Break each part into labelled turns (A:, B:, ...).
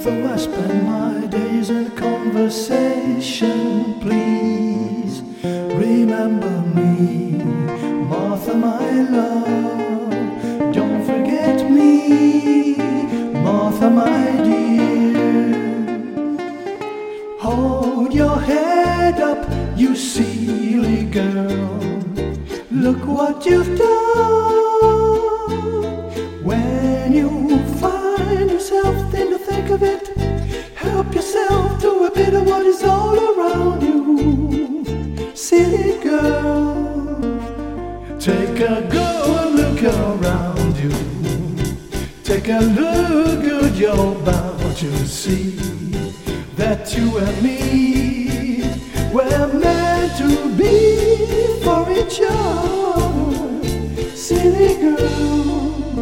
A: Though I spend my days in conversation, please remember me, Martha, my love. Don't forget me, Martha, my dear. Hold your head up, you silly girl. Look what you've done. When you find yourself in the thick of it, help yourself to a bit of what is all around you. Silly girl, take a good look around you. Take a look good, you're bound to see that you and me were meant to be for each other. Silly girl.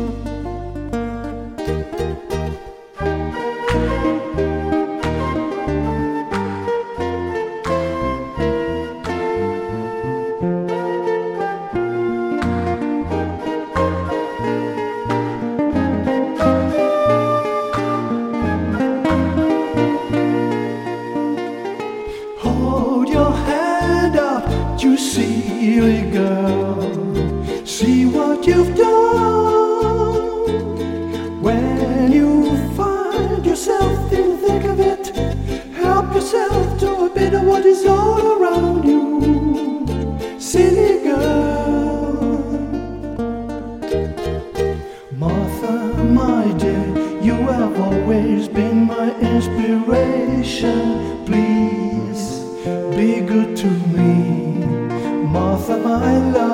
A: Hold your hand up, you silly girl. See what you've done. When you find yourself in the thick of it, help yourself to a bit of what is all around you. Silly girl. Martha, my dear, you have always been my inspiration. Please be good to me, Martha, my love.